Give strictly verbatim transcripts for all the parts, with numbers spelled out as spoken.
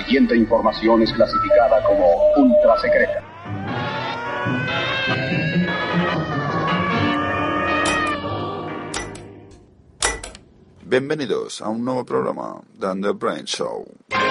siguiente información es clasificada como ultra secreta. Bienvenidos a un nuevo programa de The Brain Show.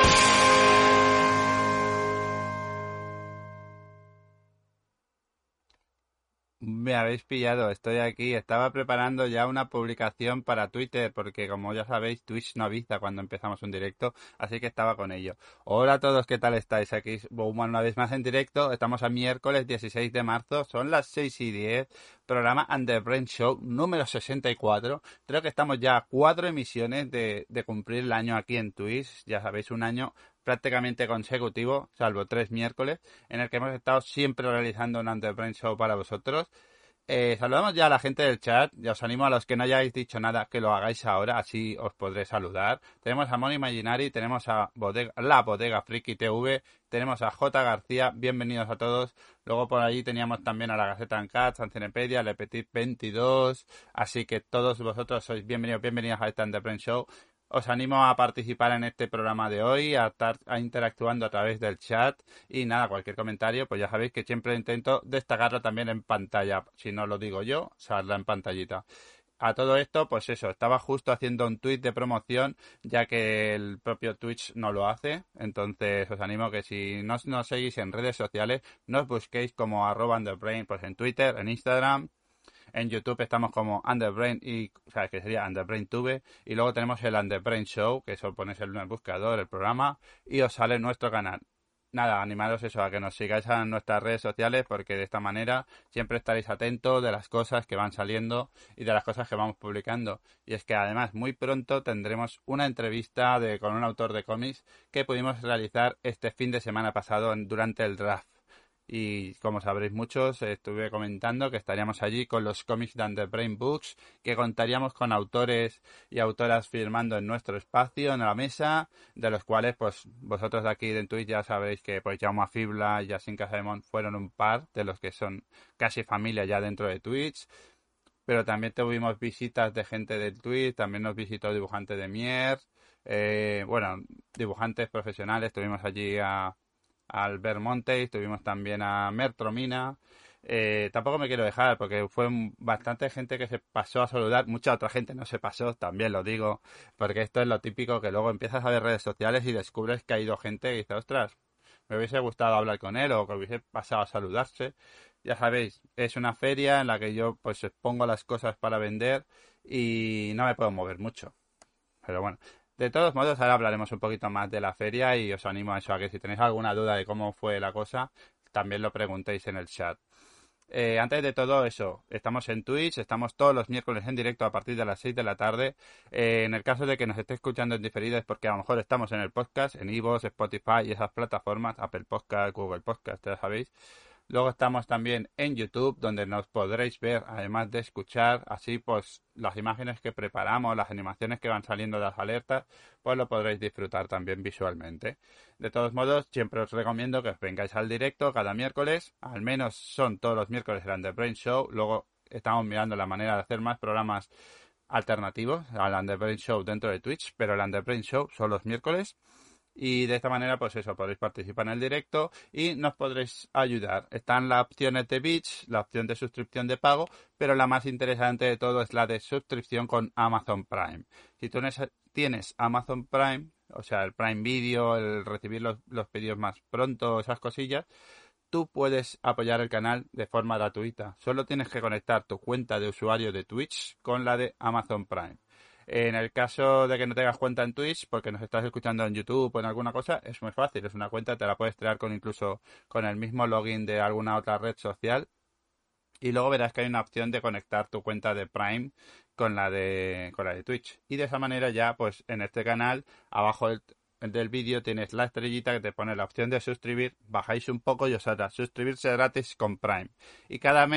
Me habéis pillado, estoy aquí. Estaba preparando ya una publicación para Twitter porque, como ya sabéis, Twitch no avisa cuando empezamos un directo, así que estaba con ello. Hola a todos, ¿qué tal estáis? Aquí Bowman una vez más en directo. Estamos a miércoles dieciséis de marzo, son las seis y diez. Programa The Brain Show número sesenta y cuatro. Creo que estamos ya a cuatro emisiones de, de cumplir el año aquí en Twitch. Ya sabéis, un año prácticamente consecutivo, salvo tres miércoles, en el que hemos estado siempre realizando un The Brain Show para vosotros. Eh, saludamos ya a la gente del chat. Ya os animo a los que no hayáis dicho nada que lo hagáis ahora, así os podré saludar. Tenemos a Moni Imaginary, tenemos a Bodega, la Bodega Friki T V, tenemos a J. García, bienvenidos a todos. Luego por ahí teníamos también a la Gaceta en Cat, Sancenepedia, Le Petit veintidós, así que todos vosotros sois bienvenidos, bienvenidos a este The Brain Show. Os animo a participar en este programa de hoy, a estar a interactuando a través del chat y nada, cualquier comentario, pues ya sabéis que siempre intento destacarlo también en pantalla. Si no lo digo yo, saldrá en pantallita. A todo esto, pues eso, estaba justo haciendo un tweet de promoción, ya que el propio Twitch no lo hace. Entonces os animo que si no nos seguís en redes sociales, nos busquéis como arroba underbrain, pues en Twitter, en Instagram. En YouTube estamos como Underbrain y, o sea, que sería Underbrain Tube, y luego tenemos el Underbrain Show, que eso ponéis en el buscador, el programa, y os sale nuestro canal. Nada, animaros eso, a que nos sigáis en nuestras redes sociales, porque de esta manera siempre estaréis atentos de las cosas que van saliendo y de las cosas que vamos publicando. Y es que además muy pronto tendremos una entrevista de, con un autor de cómics que pudimos realizar este fin de semana pasado en, durante el draft. Y como sabréis muchos, estuve comentando que estaríamos allí con los cómics de Underbrain Books, que contaríamos con autores y autoras firmando en nuestro espacio, en la mesa, de los cuales pues vosotros de aquí de Twitch ya sabréis que pues Jaume Fibla y Yasin Casaemón fueron un par de los que son casi familia ya dentro de Twitch. Pero también tuvimos visitas de gente del Twitch, también nos visitó dibujantes de Mier, eh, bueno, dibujantes profesionales, tuvimos allí a... Albert Montes, tuvimos también a Mertromina. Eh, tampoco me quiero dejar porque fue bastante gente que se pasó a saludar, mucha otra gente no se pasó, también lo digo, porque esto es lo típico que luego empiezas a ver redes sociales y descubres que ha ido gente y dices, ostras, me hubiese gustado hablar con él o que hubiese pasado a saludarse. Ya sabéis, es una feria en la que yo pues expongo las cosas para vender y no me puedo mover mucho. Pero bueno, de todos modos, ahora hablaremos un poquito más de la feria y os animo a eso, a que si tenéis alguna duda de cómo fue la cosa, también lo preguntéis en el chat. Eh, antes de todo eso, estamos en Twitch, estamos todos los miércoles en directo a partir de las seis de la tarde. Eh, en el caso de que nos esté escuchando en diferido es porque a lo mejor estamos en el podcast, en iVoox, Spotify y esas plataformas, Apple Podcast, Google Podcast, ya sabéis. Luego estamos también en YouTube, donde nos podréis ver, además de escuchar, así pues las imágenes que preparamos, las animaciones que van saliendo de las alertas, pues lo podréis disfrutar también visualmente. De todos modos, siempre os recomiendo que os vengáis al directo cada miércoles, al menos son todos los miércoles el Underbrain Show, luego estamos mirando la manera de hacer más programas alternativos al Underbrain Show dentro de Twitch, pero el Underbrain Show son los miércoles. Y de esta manera, pues eso, podréis participar en el directo y nos podréis ayudar. Están las opciones de Bits, la opción de suscripción de pago, pero la más interesante de todo es la de suscripción con Amazon Prime. Si tú tienes Amazon Prime, o sea, el Prime Video, el recibir los, los pedidos más pronto, esas cosillas, tú puedes apoyar el canal de forma gratuita. Solo tienes que conectar tu cuenta de usuario de Twitch con la de Amazon Prime. En el caso de que no tengas cuenta en Twitch, porque nos estás escuchando en YouTube o en alguna cosa, es muy fácil. Es una cuenta, te la puedes crear con incluso con el mismo login de alguna otra red social. Y luego verás que hay una opción de conectar tu cuenta de Prime con la de, con la de Twitch. Y de esa manera ya, pues en este canal, abajo del, del vídeo tienes la estrellita que te pone la opción de suscribir. Bajáis un poco y os hará suscribirse gratis con Prime. Y cada mes,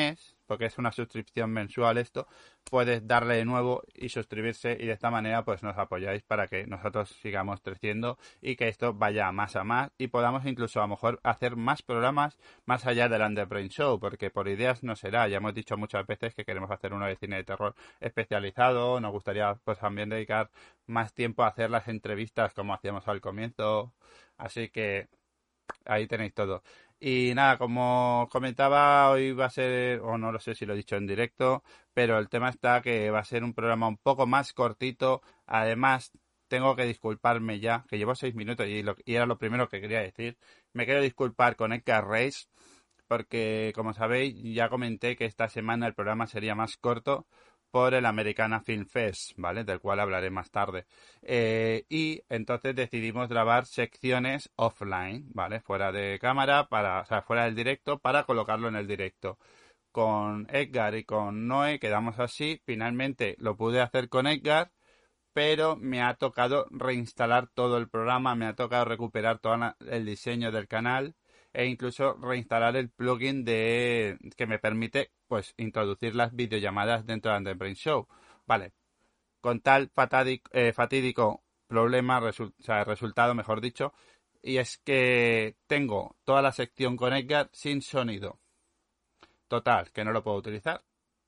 porque es una suscripción mensual esto, puedes darle de nuevo y suscribirse y de esta manera pues nos apoyáis para que nosotros sigamos creciendo y que esto vaya más a más y podamos incluso a lo mejor hacer más programas más allá del Underbrain Show, porque por ideas no será. Ya hemos dicho muchas veces que queremos hacer uno de cine de terror especializado, nos gustaría pues también dedicar más tiempo a hacer las entrevistas como hacíamos al comienzo, así que ahí tenéis todo. Y nada, como comentaba, hoy va a ser, o no lo sé si lo he dicho en directo, pero el tema está que va a ser un programa un poco más cortito. Además, tengo que disculparme ya, que llevo seis minutos y, lo, y era lo primero que quería decir. Me quiero disculpar con Edgar Reis, porque como sabéis, ya comenté que esta semana el programa sería más corto por el Americana Film Fest, ¿vale? Del cual hablaré más tarde. Eh, y entonces decidimos grabar secciones offline, ¿vale? Fuera de cámara, para, o sea, fuera del directo, para colocarlo en el directo. Con Edgar y con Noé quedamos así. Finalmente lo pude hacer con Edgar, pero me ha tocado reinstalar todo el programa, me ha tocado recuperar todo el diseño del canal e incluso reinstalar el plugin de que me permite pues introducir las videollamadas dentro de Underbrain Show. Vale, con tal fatádico, eh, fatídico problema, resu o sea, resultado mejor dicho, y es que tengo toda la sección con Edgar sin sonido. Total, que no lo puedo utilizar.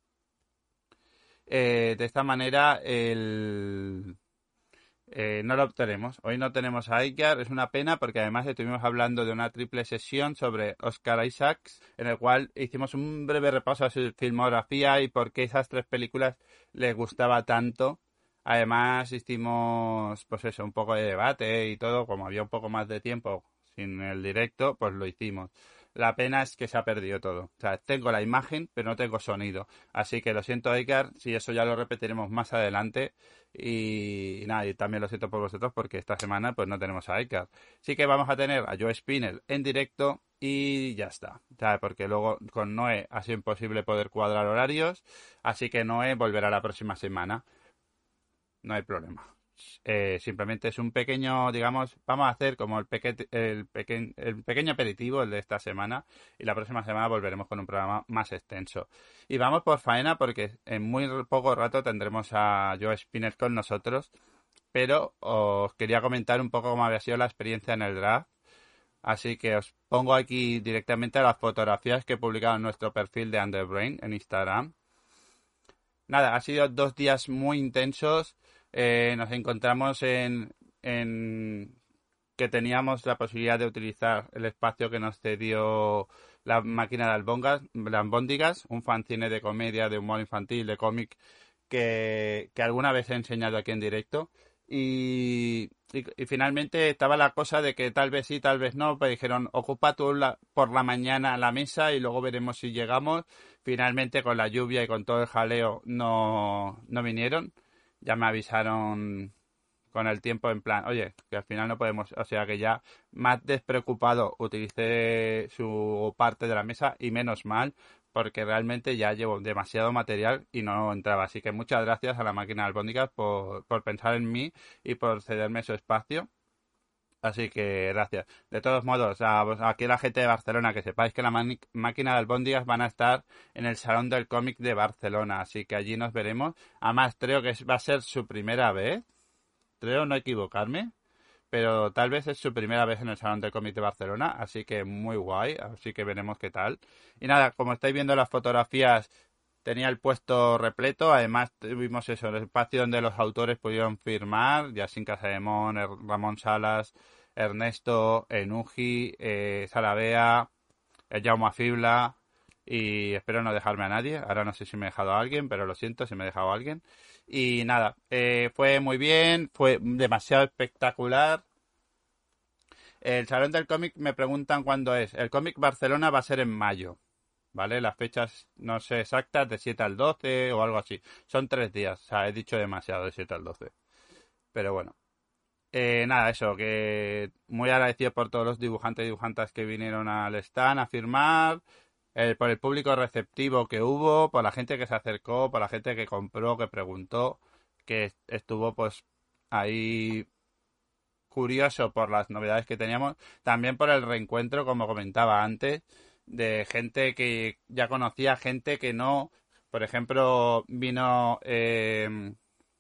Eh, de esta manera el... Eh, no lo obtenemos. Hoy no tenemos a Edgar, es una pena porque además estuvimos hablando de una triple sesión sobre Oscar Isaacs, en el cual hicimos un breve repaso a su filmografía y por qué esas tres películas les gustaba tanto. Además hicimos, pues eso, un poco de debate y todo, como había un poco más de tiempo sin el directo, pues lo hicimos. La pena es que se ha perdido todo. O sea, tengo la imagen, pero no tengo sonido. Así que lo siento, Edgar, si eso ya lo repetiremos más adelante. Y, y nada, y también lo siento por vosotros porque esta semana pues no tenemos a Edgar. Sí que vamos a tener a Joe Spinell en directo y ya está. O sea, porque luego con Noé ha sido imposible poder cuadrar horarios. Así que Noé volverá la próxima semana. No hay problema. Eh, simplemente es un pequeño, digamos, vamos a hacer como el, peque el, peque el pequeño aperitivo, el de esta semana, y la próxima semana volveremos con un programa más extenso. Y vamos por faena porque en muy poco rato tendremos a Joe Spinell con nosotros, pero os quería comentar un poco cómo había sido la experiencia en el draft. Así que os pongo aquí directamente las fotografías que he publicado en nuestro perfil de Underbrain en Instagram. Nada, ha sido dos días muy intensos. Eh, nos encontramos en, en que teníamos la posibilidad de utilizar el espacio que nos cedió la máquina de albongas, de albóndigas, un fanzine de comedia, de humor infantil, de cómic que, que alguna vez he enseñado aquí en directo. Y, y, y finalmente estaba la cosa de que tal vez sí, tal vez no, pues dijeron, ocupa tú la, por la mañana la mesa y luego veremos si llegamos. Finalmente con la lluvia y con todo el jaleo no, no vinieron. Ya me avisaron con el tiempo en plan, oye, que al final no podemos, o sea que ya más despreocupado utilicé su parte de la mesa y menos mal, porque realmente ya llevo demasiado material y no entraba. Así que muchas gracias a la máquina de albóndigas por, por pensar en mí y por cederme su espacio. Así que gracias. De todos modos, a, aquí la gente de Barcelona, que sepáis que la máquina de albóndigas van a estar en el Salón del Cómic de Barcelona. Así que allí nos veremos. Además, creo que va a ser su primera vez. Creo no equivocarme. Pero tal vez es su primera vez en el Salón del Cómic de Barcelona. Así que muy guay. Así que veremos qué tal. Y nada, como estáis viendo las fotografías, tenía el puesto repleto. Además, tuvimos eso, el espacio donde los autores pudieron firmar. Yasin Casademón, Ramón Salas, Ernesto, Enuji, eh, Sarabea, Jaume Fibla. Y espero no dejarme a nadie. Ahora no sé si me he dejado a alguien, pero lo siento si me he dejado a alguien. Y nada, eh, fue muy bien, fue demasiado espectacular. El Salón del Cómic me preguntan cuándo es. El Cómic Barcelona va a ser en mayo. ¿Vale? Las fechas no sé exactas, de siete al doce o algo así. Son tres días, o sea, he dicho demasiado de siete al doce. Pero bueno. Eh, nada, eso, que muy agradecido por todos los dibujantes y dibujantas que vinieron al stand a firmar, eh, por el público receptivo que hubo, por la gente que se acercó, por la gente que compró, que preguntó, que estuvo pues ahí curioso por las novedades que teníamos, también por el reencuentro, como comentaba antes. de gente que ya conocía, gente que no. Por ejemplo, vino... Eh,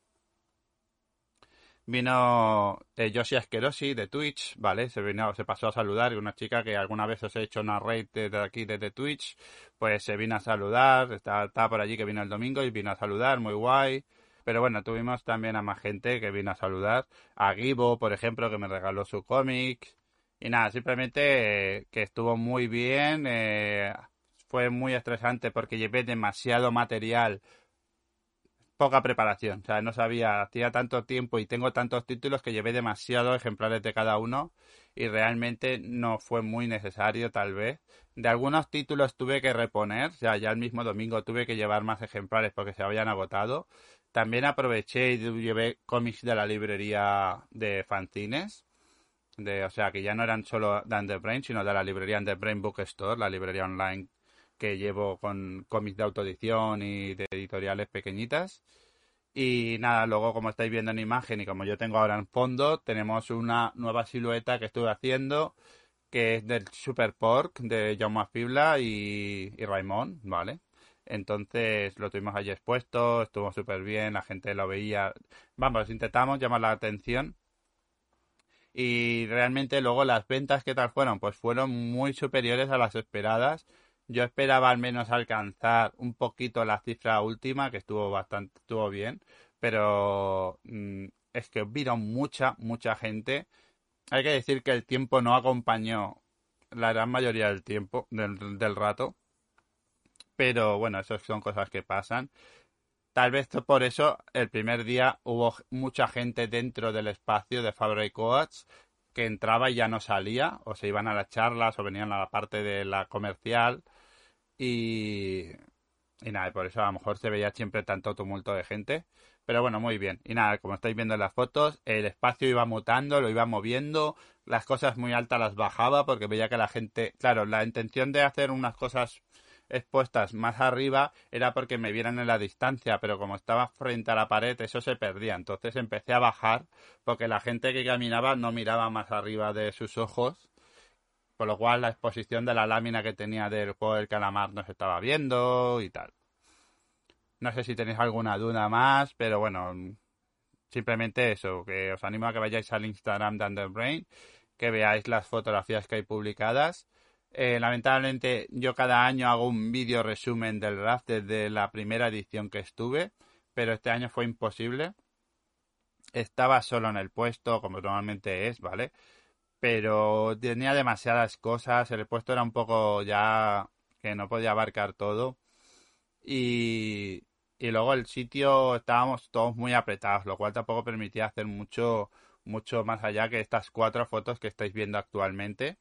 Vino eh, Yoshi Asquerosi de Twitch, ¿vale? Se vino, se pasó a saludar, una chica que alguna vez os he hecho una raid desde aquí, desde Twitch, pues se vino a saludar, está, está por allí que vino el domingo y vino a saludar, muy guay. Pero bueno, tuvimos también a más gente que vino a saludar, a Gibo, por ejemplo, que me regaló su cómic. Y nada, simplemente eh, que estuvo muy bien, eh, fue muy estresante porque llevé demasiado material, poca preparación. O sea, no sabía, hacía tanto tiempo y tengo tantos títulos que llevé demasiados ejemplares de cada uno y realmente no fue muy necesario, tal vez. De algunos títulos tuve que reponer, o sea, ya el mismo domingo tuve que llevar más ejemplares porque se habían agotado. También aproveché y llevé cómics de la librería de fanzines. De, o sea, que ya no eran solo de Underbrain, sino de la librería Underbrain Bookstore, la librería online que llevo con cómics de autoedición y de editoriales pequeñitas. Y nada, luego como estáis viendo en imagen y como yo tengo ahora en fondo, tenemos una nueva silueta que estuve haciendo, que es del Super Pork de Jaume Fibla y, y Raimon, ¿vale? Entonces lo tuvimos allí expuesto, estuvo súper bien, la gente lo veía. Vamos, intentamos llamar la atención. Y realmente luego las ventas, ¿qué tal fueron? Pues fueron muy superiores a las esperadas. Yo esperaba al menos alcanzar un poquito la cifra última, que estuvo bastante, estuvo bien, pero mm, es que vino mucha, mucha gente. Hay que decir que el tiempo no acompañó la gran mayoría del tiempo, del, del rato, pero bueno, eso son cosas que pasan. Tal vez por eso el primer día hubo mucha gente dentro del espacio de Fabra y Coats que entraba y ya no salía, o se iban a las charlas o venían a la parte de la comercial y, y nada, por eso a lo mejor se veía siempre tanto tumulto de gente. Pero bueno, muy bien. Y nada, como estáis viendo en las fotos, el espacio iba mutando, lo iba moviendo, las cosas muy altas las bajaba porque veía que la gente, claro, la intención de hacer unas cosas expuestas más arriba era porque me vieran en la distancia, pero como estaba frente a la pared eso se perdía. Entonces empecé a bajar porque la gente que caminaba no miraba más arriba de sus ojos, por lo cual la exposición de la lámina que tenía del juego del calamar no se estaba viendo y tal. No sé si tenéis alguna duda más, pero bueno, simplemente eso, que os animo a que vayáis al Instagram de Underbrain, que veáis las fotografías que hay publicadas. Eh, lamentablemente yo cada año hago un vídeo resumen del draft desde la primera edición que estuve, pero este año fue imposible. Estaba solo en el puesto, como normalmente es, ¿vale? Pero tenía demasiadas cosas, el puesto era un poco ya que no podía abarcar todo. Y, y luego el sitio estábamos todos muy apretados, lo cual tampoco permitía hacer mucho, mucho más allá que estas cuatro fotos que estáis viendo actualmente.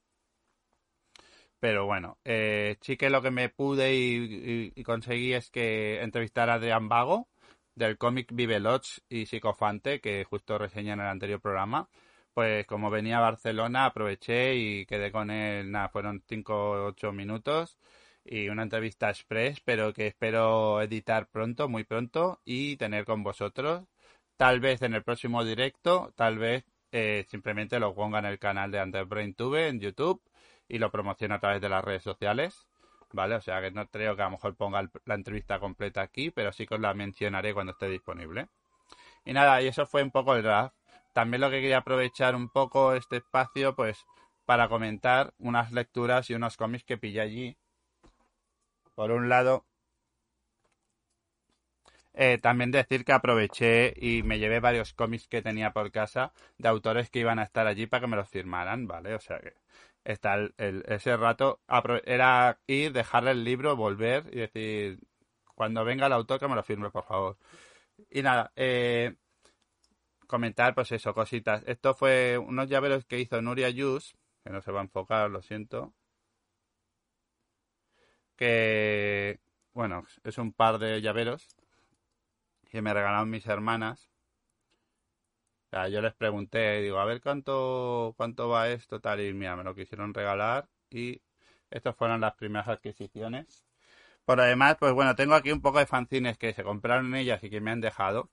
Pero bueno, eh, sí que lo que me pude y, y- y conseguí es que entrevistar a Adrián Vago del cómic Vive Lodge y Psicofante, que justo reseñé en el anterior programa. Pues como venía a Barcelona, aproveché y quedé con él, nada, fueron cinco o ocho minutos y una entrevista express, pero que espero editar pronto, muy pronto, y tener con vosotros. Tal vez en el próximo directo, tal vez eh, simplemente lo ponga en el canal de Underbrain Tube en YouTube y lo promociono a través de las redes sociales, ¿vale? O sea que no creo que a lo mejor ponga el- la entrevista completa aquí, pero sí que os la mencionaré cuando esté disponible. Y nada, y eso fue un poco el draft. También lo que quería aprovechar un poco este espacio, pues, para comentar unas lecturas y unos cómics que pillé allí. Por un lado, eh, también decir que aproveché y me llevé varios cómics que tenía por casa de autores que iban a estar allí para que me los firmaran, ¿vale? O sea que está el, el- ese rato apro- era ir, dejarle el libro, volver y decir, cuando venga el autor que me lo firme, por favor. Y nada, eh, comentar pues eso, cositas. Esto fue unos llaveros que hizo Nuria Yus, que no se va a enfocar, lo siento, que, bueno, es un par de llaveros que me regalaron mis hermanas. O sea, yo les pregunté, digo, a ver cuánto, cuánto va esto, tal, y mira, me lo quisieron regalar y estas fueron las primeras adquisiciones. Por además, pues bueno, tengo aquí un poco de fanzines que se compraron ellas y que me han dejado.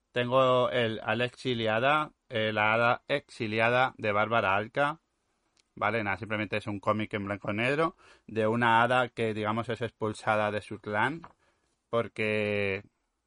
Tengo el, a la exiliada, eh, la hada exiliada de Bárbara Alca, ¿vale? Nada, simplemente es un cómic en blanco y negro de una hada que, digamos, es expulsada de su clan porque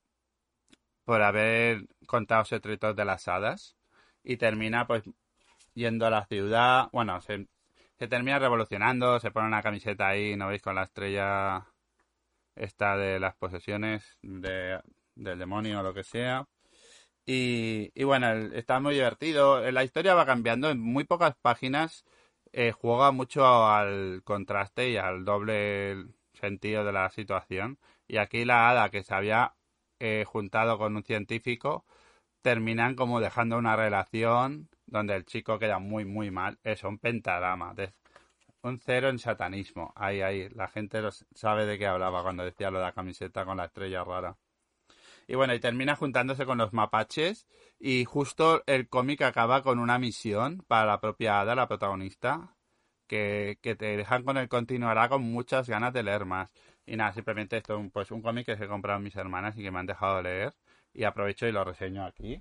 por haber contado secretos de las hadas y termina, pues, yendo a la ciudad. Bueno, se, se termina revolucionando, se pone una camiseta ahí, ¿no veis? Con la estrella esta de las posesiones de, del demonio o lo que sea. Y, y bueno, el- está muy divertido. La historia va cambiando en muy pocas páginas. Eh, juega mucho al contraste y al doble sentido de la situación. Y aquí la hada que se había eh, juntado con un científico terminan como dejando una relación donde el chico queda muy, muy mal. Eso, un pentagrama. de- un cero en satanismo. Ahí, ahí. La gente lo s- sabe de qué hablaba cuando decía lo de la camiseta con la estrella rara. Y bueno, y termina juntándose con los mapaches. Y justo el cómic acaba con una misión para la propia Ada, la protagonista, que, que te dejan con el continuará con muchas ganas de leer más. Y nada, simplemente esto es un, pues un cómic que se compraron mis hermanas y que me han dejado leer. Y aprovecho y lo reseño aquí.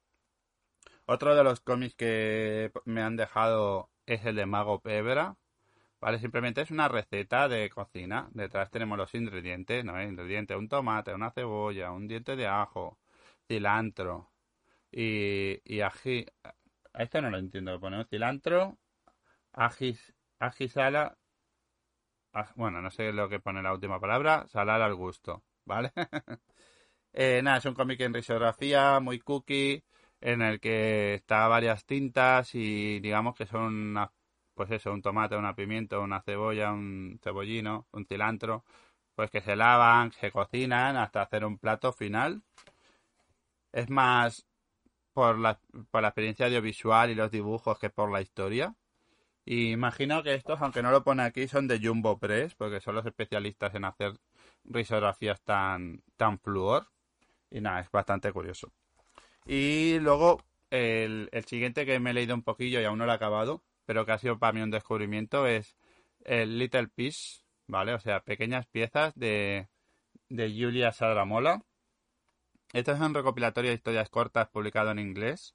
Otro de los cómics que me han dejado es el de Mago Pebra. Vale, simplemente es una receta de cocina. Detrás tenemos los ingredientes, ¿no? Ingredientes, un tomate, una cebolla, un diente de ajo, cilantro y, y ají. A esto no lo entiendo. Ponemos cilantro, ají, ají sala. aj- Bueno, no sé lo que pone la última palabra. Salar al gusto, ¿vale? Eh, nada, es un cómic en risografía, muy cookie, en el que está varias tintas y digamos que son una- pues eso, un tomate, una pimienta, una cebolla, un cebollino, un cilantro, pues que se lavan, se cocinan hasta hacer un plato final. Es más por la, por la experiencia audiovisual y los dibujos que por la historia. Y imagino que estos, aunque no lo pone aquí, son de Jumbo Press, porque son los especialistas en hacer risografías tan, tan fluor. Y nada, es bastante curioso. Y luego el, el siguiente que me he leído un poquillo y aún no lo he acabado, pero que ha sido para mí un descubrimiento, es el Little Piece, ¿vale? O sea, pequeñas piezas de, de Julia Sadramola. Esto es un recopilatorio de historias cortas publicado en inglés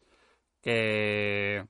que,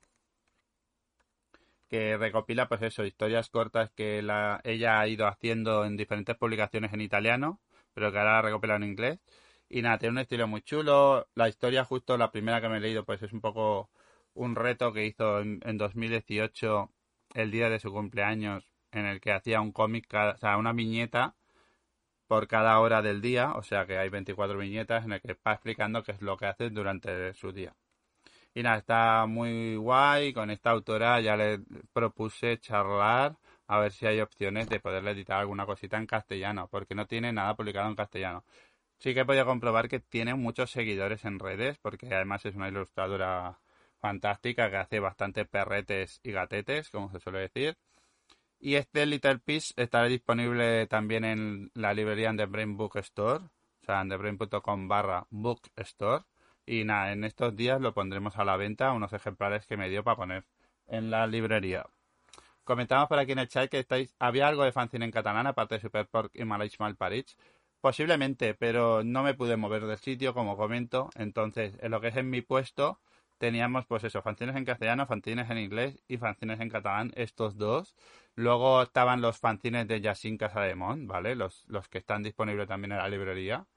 que recopila, pues eso, historias cortas que la, ella ha ido haciendo en diferentes publicaciones en italiano, pero que ahora la recopila en inglés. Y nada, tiene un estilo muy chulo. La historia, justo la primera que me he leído, pues es un poco un reto que hizo en, en dos mil dieciocho, el día de su cumpleaños, en el que hacía un cómic, cada- o sea, una viñeta por cada hora del día, o sea que hay veinticuatro viñetas en el que va explicando qué es lo que hace durante su día. Y nada, está muy guay. Con esta autora ya le propuse charlar a ver si hay opciones de poderle editar alguna cosita en castellano, porque no tiene nada publicado en castellano. Sí que he podido comprobar que tiene muchos seguidores en redes, porque además es una ilustradora fantástica que hace bastante perretes y gatetes, como se suele decir. Y este Little Piece estará disponible también en la librería en The Brain Book Store, o sea, en thebrain.com barra bookstore. Y nada, en estos días lo pondremos a la venta, unos ejemplares que me dio para poner en la librería. Comentamos por aquí en el chat que estáis, había algo de fanzine en catalán, aparte de Superpork y Malais Malparits. Posiblemente, pero no me pude mover del sitio, como comento. Entonces, en lo que es en mi puesto, teníamos pues eso, fanzines en castellano, fanzines en inglés y fanzines en catalán, estos dos. Luego estaban los fanzines de Yacine Casademont, ¿vale? Los, los que están disponibles también en la librería.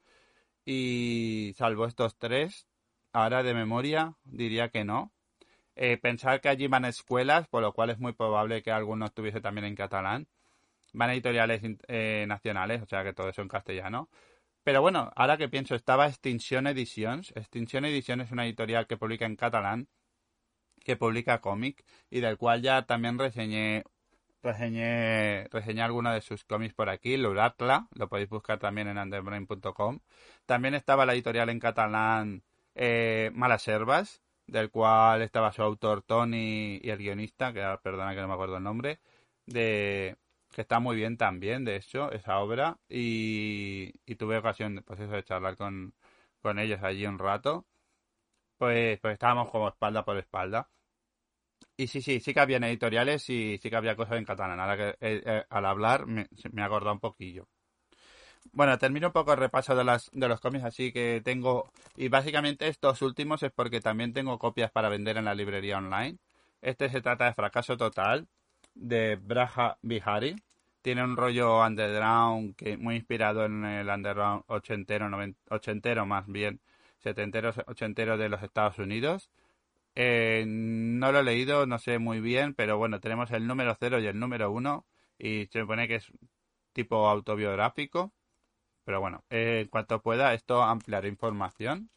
Y salvo estos tres, ahora de memoria diría que no. Eh, pensar que allí van escuelas, por lo cual es muy probable que alguno estuviese también en catalán. Van editoriales eh, nacionales, o sea que todo eso en castellano. Pero bueno, ahora que pienso, estaba Extinction Editions. Extinction Editions es una editorial que publica en catalán, que publica cómic y del cual ya también reseñé reseñé, reseñé alguno de sus cómics por aquí, L'Oracle, lo podéis buscar también en underbrain punto com. También estaba la editorial en catalán eh, Malas Herbas, del cual estaba su autor Tony y el guionista, que ahora, perdona que no me acuerdo el nombre, de que está muy bien también, de hecho, esa obra, y, y tuve ocasión pues eso, de charlar con, con ellos allí un rato, pues, pues estábamos como espalda por espalda. Y sí, sí, sí que había editoriales y sí que había cosas en catalán. Ahora que eh, eh, al hablar me, se- me he acordado un poquillo. Bueno, termino un poco el repaso de las de los cómics así que tengo. Y básicamente estos últimos es porque también tengo copias para vender en la librería online. Este se trata de Fracaso Total. de Braja Vihari. Tiene un rollo underground que muy inspirado en el underground ochentero, noven- ochentero más bien, setentero, ochentero de los Estados Unidos. Eh, no lo he leído, no sé muy bien, pero bueno, tenemos el número cero y el número uno y se supone que es tipo autobiográfico. Pero bueno, eh, en cuanto pueda, esto ampliaré información.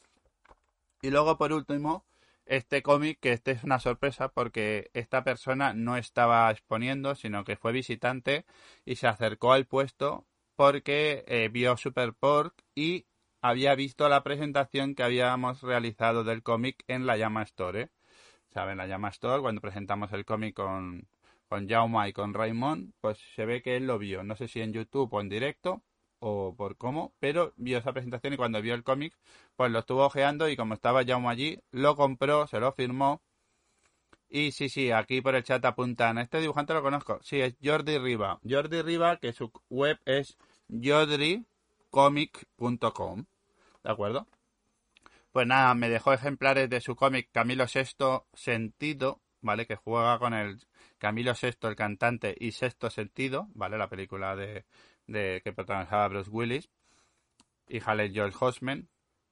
Y luego, por último, este cómic, que este es una sorpresa porque esta persona no estaba exponiendo, sino que fue visitante y se acercó al puesto porque eh, vio Super Pork y había visto la presentación que habíamos realizado del cómic en la Llama Store. ¿Saben? La Llama Store, cuando presentamos el cómic con, con Jaume y con Raymond, pues se ve que él lo vio. No sé si en YouTube o en directo o por cómo, pero vio esa presentación y cuando vio el cómic, pues lo estuvo ojeando y como estaba Jaume allí, lo compró, se lo firmó. Y sí, sí, aquí por el chat apuntan, este dibujante lo conozco. Sí, es Jordi Riba. Jordi Riba, que su web es jordri comic punto com. ¿De acuerdo? Pues nada, me dejó ejemplares de su cómic Camilo Sexto Sentido, ¿vale? Que juega con el Camilo Sexto, el cantante, y Sexto Sentido, ¿vale? La película de, de que protagonizaba Bruce Willis y Haley Joel Osment,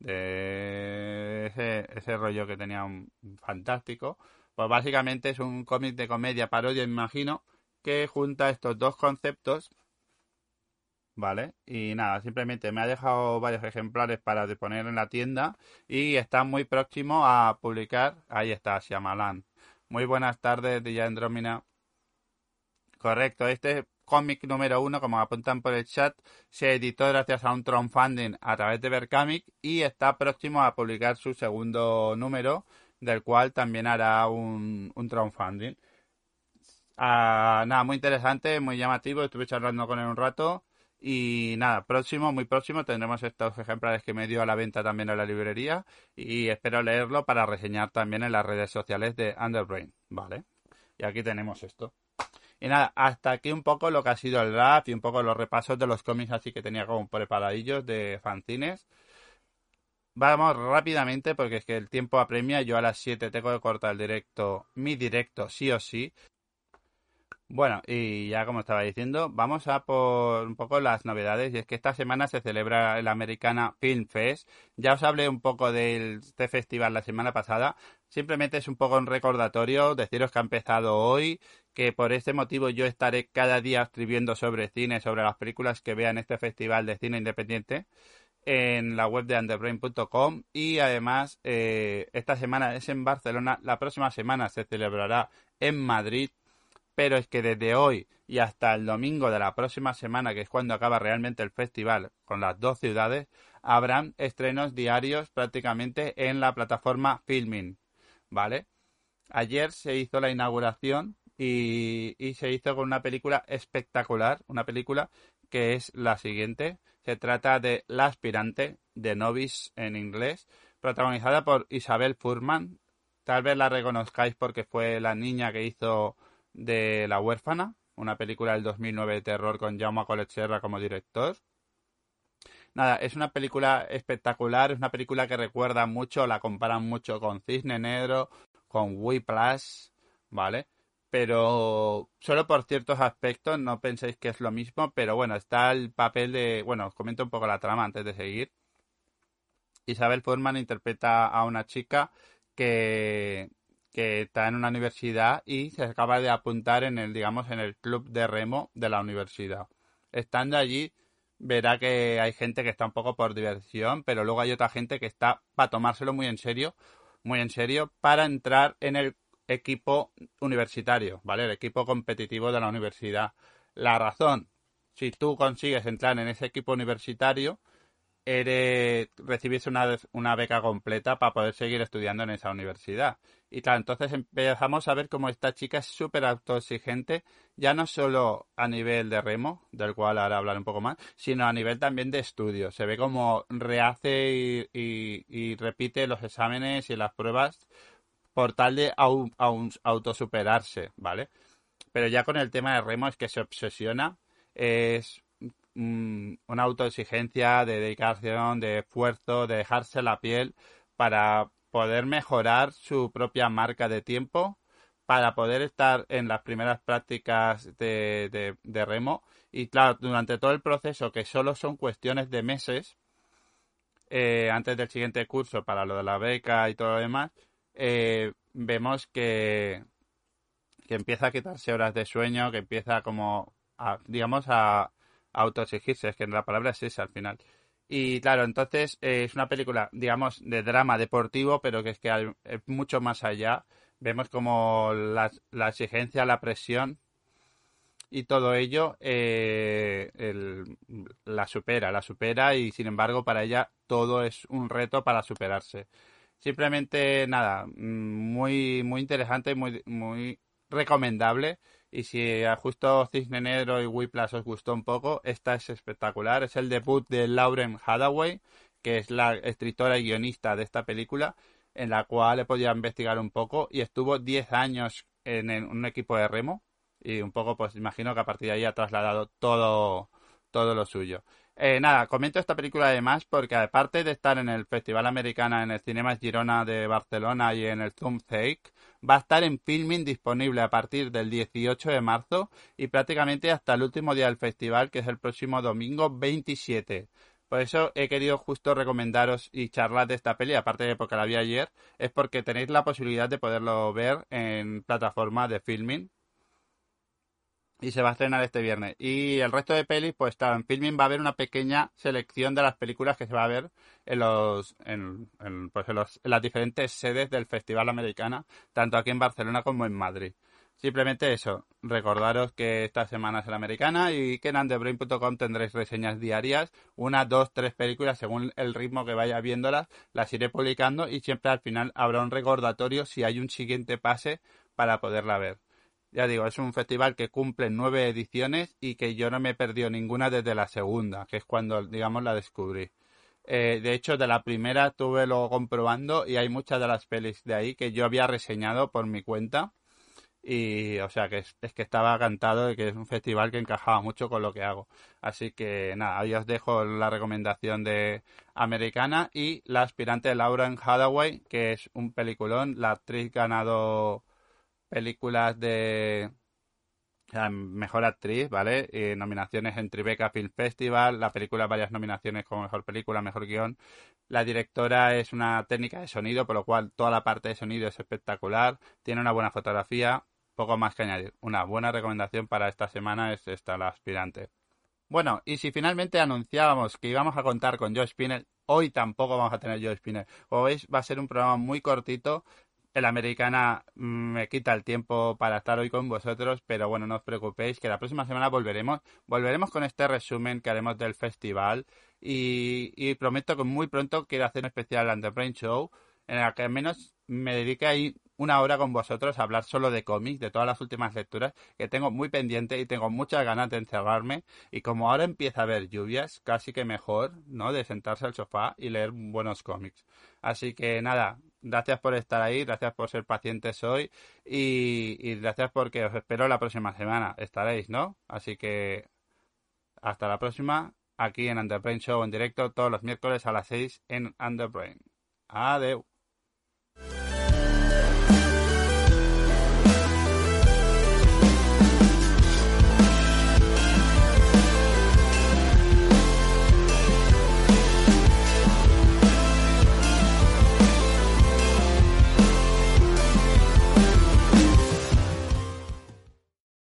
de ese, ese rollo que tenía un fantástico. Pues básicamente es un cómic de comedia parodia, me imagino, que junta estos dos conceptos. Vale, y nada, simplemente me ha dejado varios ejemplares para poner en la tienda y está muy próximo a publicar. Ahí está, Shyamalan. Muy buenas tardes, Día Andrómina. Correcto, este cómic número uno, como apuntan por el chat, se editó gracias a un crowdfunding a través de Berkamic y está próximo a publicar su segundo número, del cual también hará un, un crowdfunding. Ah, nada, muy interesante, muy llamativo. Estuve charlando con él un rato. Y nada, próximo, muy próximo, tendremos estos ejemplares que me dio a la venta también en la librería. Y espero leerlo para reseñar también en las redes sociales de Underbrain. Vale. Y aquí tenemos esto. Y nada, hasta aquí un poco lo que ha sido el rap y un poco los repasos de los cómics así que tenía como preparadillos de fanzines. Vamos rápidamente porque es que el tiempo apremia. Yo a las siete tengo que cortar el directo, mi directo sí o sí. Bueno, y ya como estaba diciendo, vamos a por un poco las novedades. Y es que esta semana se celebra el Americana Film Fest. Ya os hablé un poco de este festival la semana pasada. Simplemente es un poco un recordatorio, deciros que ha empezado hoy, que por este motivo yo estaré cada día escribiendo sobre cine, sobre las películas que vea en este festival de cine independiente en la web de underbrain punto com y además eh, esta semana es en Barcelona, la próxima semana se celebrará en Madrid, pero es que desde hoy y hasta el domingo de la próxima semana, que es cuando acaba realmente el festival con las dos ciudades, habrán estrenos diarios prácticamente en la plataforma Filmin, ¿vale? Ayer se hizo la inauguración y, y se hizo con una película espectacular, una película que es la siguiente. Se trata de La aspirante, de Novice en inglés, protagonizada por Isabel Fuhrman. Tal vez la reconozcáis porque fue la niña que hizo de La huérfana, una película del dos mil nueve de terror con Jaume Collet-Serra como director. Nada, es una película espectacular, es una película que recuerda mucho, la comparan mucho con Cisne Negro, con Whiplash, ¿vale? Pero solo por ciertos aspectos, no penséis que es lo mismo, pero bueno, está el papel de... Bueno, os comento un poco la trama antes de seguir. Isabel Fuhrman interpreta a una chica que, que está en una universidad y se acaba de apuntar en el, digamos, en el club de remo de la universidad. Estando allí, verá que hay gente que está un poco por diversión, pero luego hay otra gente que está para tomárselo muy en serio, muy en serio, para entrar en el equipo universitario, ¿vale? El equipo competitivo de la universidad. La razón, si tú consigues entrar en ese equipo universitario, eres, recibirse una, una beca completa para poder seguir estudiando en esa universidad. Y claro, entonces empezamos a ver cómo esta chica es súper autoexigente, ya no solo a nivel de remo, del cual ahora hablaré un poco más, sino a nivel también de estudio. Se ve como rehace y, y, y repite los exámenes y las pruebas por tal de au, au, autosuperarse, ¿vale? Pero ya con el tema de remo es que se obsesiona, es una autoexigencia de dedicación, de esfuerzo, de dejarse la piel para poder mejorar su propia marca de tiempo, para poder estar en las primeras prácticas de, de, de remo. Y claro, durante todo el proceso, que solo son cuestiones de meses, eh, antes del siguiente curso para lo de la beca y todo lo demás, eh, vemos que, que empieza a quitarse horas de sueño, que empieza como, a, digamos, a, a autoexigirse, es que la palabra es esa al final. Y claro, entonces eh, es una película, digamos, de drama deportivo, pero que es que hay, es mucho más allá. Vemos como la, la exigencia, la presión y todo ello eh, el- la supera, la supera y sin embargo para ella todo es un reto para superarse. Simplemente nada, mm, muy muy interesante, muy muy recomendable y si a justo Cisne Negro y Whiplash os gustó un poco, esta es espectacular, es el debut de Lauren Hathaway, que es la escritora y guionista de esta película, en la cual he podido investigar un poco y estuvo diez años en, en un equipo de remo y un poco pues imagino que a partir de ahí ha trasladado todo todo lo suyo. Eh, nada, comento esta película además porque aparte de estar en el Festival Americana en el Cinema Girona de Barcelona y en el Zoomtake, va a estar en Filmin disponible a partir del dieciocho de marzo y prácticamente hasta el último día del festival, que es el próximo domingo veintisiete. Por eso he querido justo recomendaros y charlar de esta peli, aparte de porque la vi ayer, es porque tenéis la posibilidad de poderlo ver en plataforma de Filmin y se va a estrenar este viernes. Y el resto de pelis, pues está en Filmin, va a haber una pequeña selección de las películas que se va a ver en los en, en, pues en, los, en las diferentes sedes del Festival Americana, tanto aquí en Barcelona como en Madrid. Simplemente eso, recordaros que esta semana es la americana y que en underbrain punto com tendréis reseñas diarias, una, dos, tres películas según el ritmo que vaya viéndolas, las iré publicando y siempre al final habrá un recordatorio si hay un siguiente pase para poderla ver. Ya digo, es un festival que cumple nueve ediciones y que yo no me he perdido ninguna desde la segunda, que es cuando, digamos, la descubrí. Eh, de hecho, de la primera estuve luego comprobando y hay muchas de las pelis de ahí que yo había reseñado por mi cuenta. Y, o sea, que es, es que estaba cantado de que es un festival que encajaba mucho con lo que hago. Así que nada, ahí os dejo la recomendación de Americana y la aspirante Lauren Hathaway, que es un peliculón. La actriz ganado películas de la mejor actriz, ¿vale? Eh, nominaciones en Tribeca Film Festival, la película varias nominaciones como mejor película, mejor guión. La directora es una técnica de sonido, por lo cual toda la parte de sonido es espectacular, tiene una buena fotografía, poco más que añadir. Una buena recomendación para esta semana es esta, la aspirante. Bueno, y si finalmente anunciábamos que íbamos a contar con Joe Spinell, hoy tampoco vamos a tener Joe Spinell. Como veis, va a ser un programa muy cortito. El Americana mm, me quita el tiempo para estar hoy con vosotros, pero bueno, no os preocupéis, que la próxima semana volveremos. Volveremos con este resumen que haremos del festival y, y prometo que muy pronto quiero hacer un especial Under Brain Show en el que al menos me dedique ahí una hora con vosotros a hablar solo de cómics, de todas las últimas lecturas que tengo muy pendiente y tengo muchas ganas de encerrarme. Y como ahora empieza a haber lluvias, casi que mejor, ¿no? De sentarse al sofá y leer buenos cómics. Así que nada, gracias por estar ahí, gracias por ser pacientes hoy y, y gracias porque os espero la próxima semana. Estaréis, ¿no? Así que hasta la próxima, aquí en Underbrain Show en directo todos los miércoles a las seis en Underbrain. Adeu.